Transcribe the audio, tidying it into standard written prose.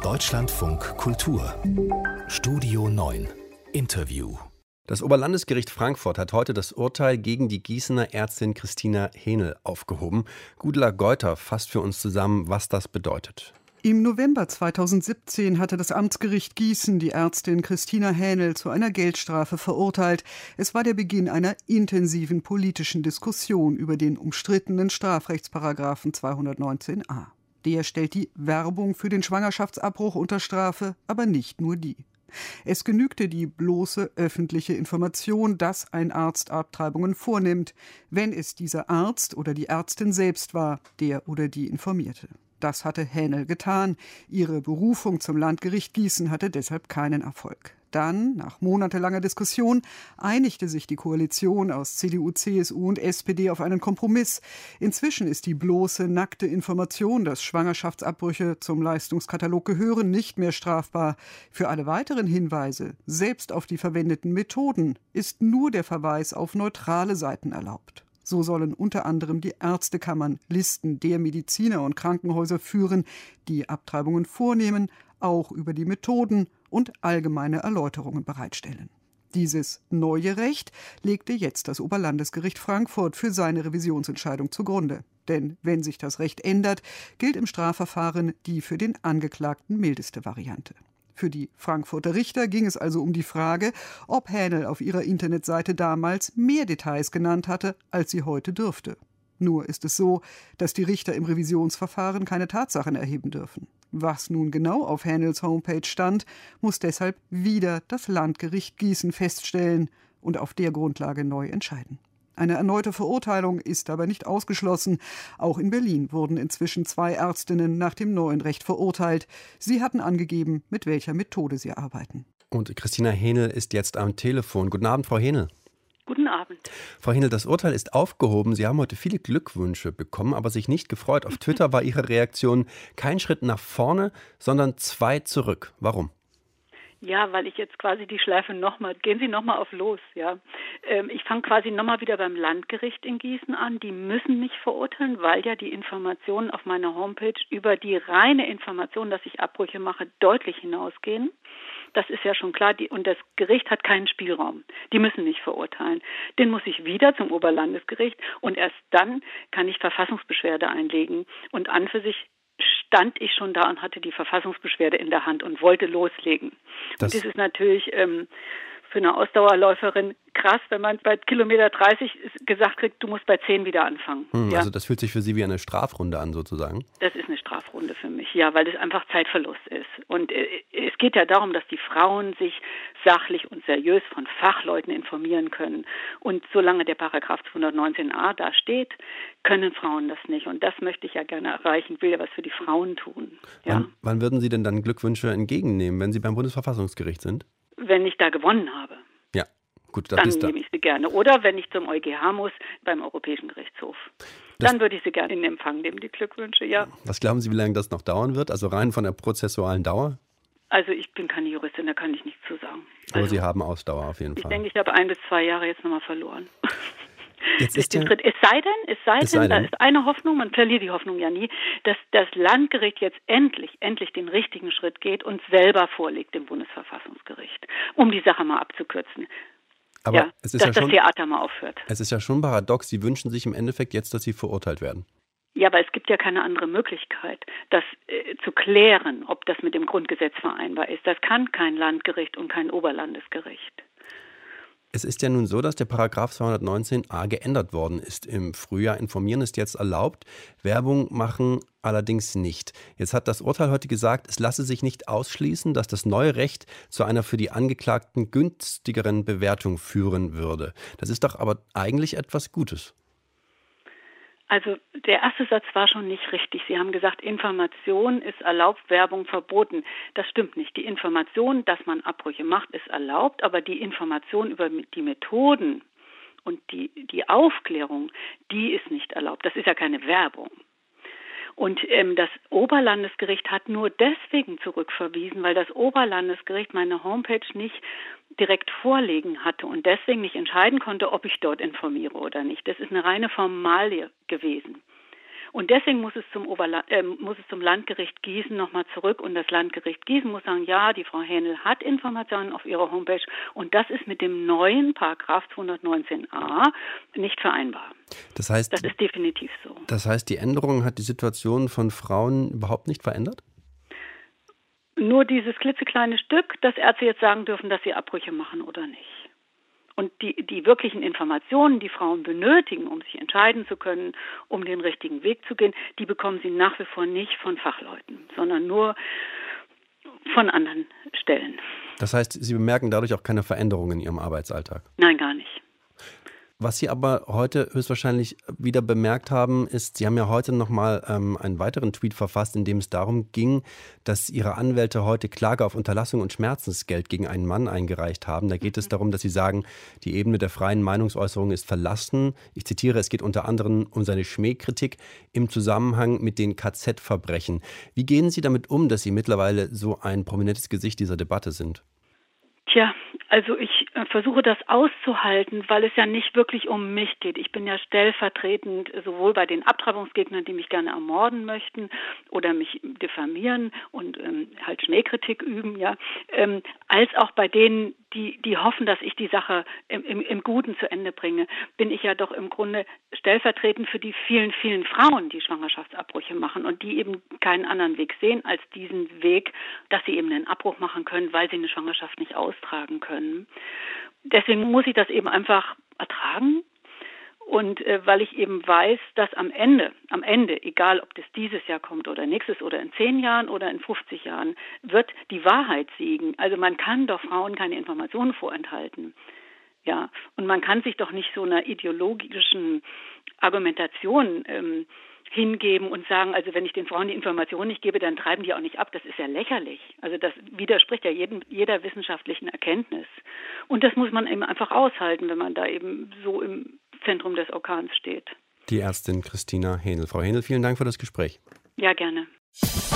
Deutschlandfunk Kultur Studio 9 Interview. Das Oberlandesgericht Frankfurt hat heute das Urteil gegen die Gießener Ärztin Christina Hähnel aufgehoben. Gudula Geuter fasst für uns zusammen, was das bedeutet. Im November 2017 hatte das Amtsgericht Gießen die Ärztin Christina Hähnel zu einer Geldstrafe verurteilt. Es war der Beginn einer intensiven politischen Diskussion über den umstrittenen Strafrechtsparagraphen 219a. Der stellt die Werbung für den Schwangerschaftsabbruch unter Strafe, aber nicht nur die. Es genügte die bloße öffentliche Information, dass ein Arzt Abtreibungen vornimmt, wenn es dieser Arzt oder die Ärztin selbst war, der oder die informierte. Das hatte Hähnel getan. Ihre Berufung zum Landgericht Gießen hatte deshalb keinen Erfolg. Dann, nach monatelanger Diskussion, einigte sich die Koalition aus CDU, CSU und SPD auf einen Kompromiss. Inzwischen ist die bloße, nackte Information, dass Schwangerschaftsabbrüche zum Leistungskatalog gehören, nicht mehr strafbar. Für alle weiteren Hinweise, selbst auf die verwendeten Methoden, ist nur der Verweis auf neutrale Seiten erlaubt. So sollen unter anderem die Ärztekammern Listen der Mediziner und Krankenhäuser führen, die Abtreibungen vornehmen, auch über die Methoden und allgemeine Erläuterungen bereitstellen. Dieses neue Recht legte jetzt das Oberlandesgericht Frankfurt für seine Revisionsentscheidung zugrunde. Denn wenn sich das Recht ändert, gilt im Strafverfahren die für den Angeklagten mildeste Variante. Für die Frankfurter Richter ging es also um die Frage, ob Hähnel auf ihrer Internetseite damals mehr Details genannt hatte, als sie heute dürfte. Nur ist es so, dass die Richter im Revisionsverfahren keine Tatsachen erheben dürfen. Was nun genau auf Hähnels Homepage stand, muss deshalb wieder das Landgericht Gießen feststellen und auf der Grundlage neu entscheiden. Eine erneute Verurteilung ist aber nicht ausgeschlossen. Auch in Berlin wurden inzwischen 2 Ärztinnen nach dem neuen Recht verurteilt. Sie hatten angegeben, mit welcher Methode sie arbeiten. Und Christina Hähnel ist jetzt am Telefon. Guten Abend, Frau Hähnel. Guten Abend. Frau Hähnel, das Urteil ist aufgehoben. Sie haben heute viele Glückwünsche bekommen, aber sich nicht gefreut. Auf Twitter war Ihre Reaktion kein Schritt nach vorne, sondern 2 zurück. Warum? Ja, weil ich jetzt quasi die Schleife gehen Sie nochmal auf los, ja. Ich fange quasi nochmal wieder beim Landgericht in Gießen an. Die müssen mich verurteilen, weil ja die Informationen auf meiner Homepage über die reine Information, dass ich Abbrüche mache, deutlich hinausgehen. Das ist ja schon klar. Und das Gericht hat keinen Spielraum. Die müssen mich verurteilen. Den muss ich wieder zum Oberlandesgericht und erst dann kann ich Verfassungsbeschwerde einlegen. Und an für sich stand ich schon da und hatte die Verfassungsbeschwerde in der Hand und wollte loslegen. Das ist natürlich für eine Ausdauerläuferin krass, wenn man bei Kilometer 30 gesagt kriegt, du musst bei 10 wieder anfangen. Ja? Also das fühlt sich für Sie wie eine Strafrunde an sozusagen? Das ist eine Strafrunde für mich, ja, weil das einfach Zeitverlust ist. Und es geht ja darum, dass die Frauen sich sachlich und seriös von Fachleuten informieren können. Und solange der Paragraph 219a da steht, können Frauen das nicht. Und das möchte ich ja gerne erreichen. Ich will ja was für die Frauen tun. Ja? Wann würden Sie denn dann Glückwünsche entgegennehmen, wenn Sie beim Bundesverfassungsgericht sind? Wenn ich da gewonnen habe. Ja, gut. Dann nehme ich sie gerne. Oder wenn ich zum EuGH muss, beim Europäischen Gerichtshof. Dann würde ich sie gerne in Empfang nehmen, die Glückwünsche, ja. Was glauben Sie, wie lange das noch dauern wird? Also rein von der prozessualen Dauer? Also ich bin keine Juristin, da kann ich nichts zu sagen. Aber Sie haben Ausdauer auf jeden Fall. Ich denke, ich habe 1 bis 2 Jahre jetzt nochmal verloren. Jetzt ist Es sei denn, da ist eine Hoffnung, man verliert die Hoffnung ja nie, dass das Landgericht jetzt endlich den richtigen Schritt geht und selber vorlegt dem Bundesverfassungsgericht, um die Sache mal abzukürzen. Aber ja, es ist dass das Theater mal aufhört. Es ist ja schon paradox, Sie wünschen sich im Endeffekt jetzt, dass Sie verurteilt werden. Ja, aber es gibt ja keine andere Möglichkeit, das zu klären, ob das mit dem Grundgesetz vereinbar ist. Das kann kein Landgericht und kein Oberlandesgericht. Es ist ja nun so, dass der Paragraph 219a geändert worden ist im Frühjahr. Informieren ist jetzt erlaubt, Werbung machen allerdings nicht. Jetzt hat das Urteil heute gesagt, es lasse sich nicht ausschließen, dass das neue Recht zu einer für die Angeklagten günstigeren Bewertung führen würde. Das ist doch aber eigentlich etwas Gutes. Also der erste Satz war schon nicht richtig. Sie haben gesagt, Information ist erlaubt, Werbung verboten. Das stimmt nicht. Die Information, dass man Abbrüche macht, ist erlaubt, aber die Information über die Methoden und die Aufklärung, die ist nicht erlaubt. Das ist ja keine Werbung. Und das Oberlandesgericht hat nur deswegen zurückverwiesen, weil das Oberlandesgericht meine Homepage nicht direkt vorlegen hatte und deswegen nicht entscheiden konnte, ob ich dort informiere oder nicht. Das ist eine reine Formalie gewesen. Und deswegen muss es zum Landgericht Gießen nochmal zurück und das Landgericht Gießen muss sagen, ja, die Frau Hähnel hat Informationen auf ihrer Homepage und das ist mit dem neuen Paragraph 219a nicht vereinbar. Das heißt, das ist definitiv so. Das heißt, die Änderung hat die Situation von Frauen überhaupt nicht verändert? Nur dieses klitzekleine Stück, dass Ärzte jetzt sagen dürfen, dass sie Abbrüche machen oder nicht. Und die wirklichen Informationen, die Frauen benötigen, um sich entscheiden zu können, um den richtigen Weg zu gehen, die bekommen sie nach wie vor nicht von Fachleuten, sondern nur von anderen Stellen. Das heißt, Sie bemerken dadurch auch keine Veränderungen in Ihrem Arbeitsalltag? Nein, gar nicht. Was Sie aber heute höchstwahrscheinlich wieder bemerkt haben, ist, Sie haben ja heute nochmal einen weiteren Tweet verfasst, in dem es darum ging, dass Ihre Anwälte heute Klage auf Unterlassung und Schmerzensgeld gegen einen Mann eingereicht haben. Da geht es darum, dass Sie sagen, die Ebene der freien Meinungsäußerung ist verlassen. Ich zitiere, es geht unter anderem um seine Schmähkritik im Zusammenhang mit den KZ-Verbrechen. Wie gehen Sie damit um, dass Sie mittlerweile so ein prominentes Gesicht dieser Debatte sind? Tja, also ich versuche das auszuhalten, weil es ja nicht wirklich um mich geht. Ich bin ja stellvertretend sowohl bei den Abtreibungsgegnern, die mich gerne ermorden möchten oder mich diffamieren und halt Schmähkritik üben, ja, als auch bei denen, die hoffen, dass ich die Sache im Guten zu Ende bringe, bin ich ja doch im Grunde stellvertretend für die vielen, vielen Frauen, die Schwangerschaftsabbrüche machen und die eben keinen anderen Weg sehen als diesen Weg, dass sie eben einen Abbruch machen können, weil sie eine Schwangerschaft nicht austragen können. Deswegen muss ich das eben einfach ertragen. Und weil ich eben weiß, dass am Ende, egal ob das dieses Jahr kommt oder nächstes oder in 10 Jahren oder in 50 Jahren, wird die Wahrheit siegen. Also man kann doch Frauen keine Informationen vorenthalten. Ja, und man kann sich doch nicht so einer ideologischen Argumentation hingeben und sagen, also wenn ich den Frauen die Informationen nicht gebe, dann treiben die auch nicht ab. Das ist ja lächerlich. Also das widerspricht ja jeder wissenschaftlichen Erkenntnis. Und das muss man eben einfach aushalten, wenn man da eben so im Zentrum des Orkans steht. Die Ärztin Christina Hähnel. Frau Hähnel, vielen Dank für das Gespräch. Ja, gerne.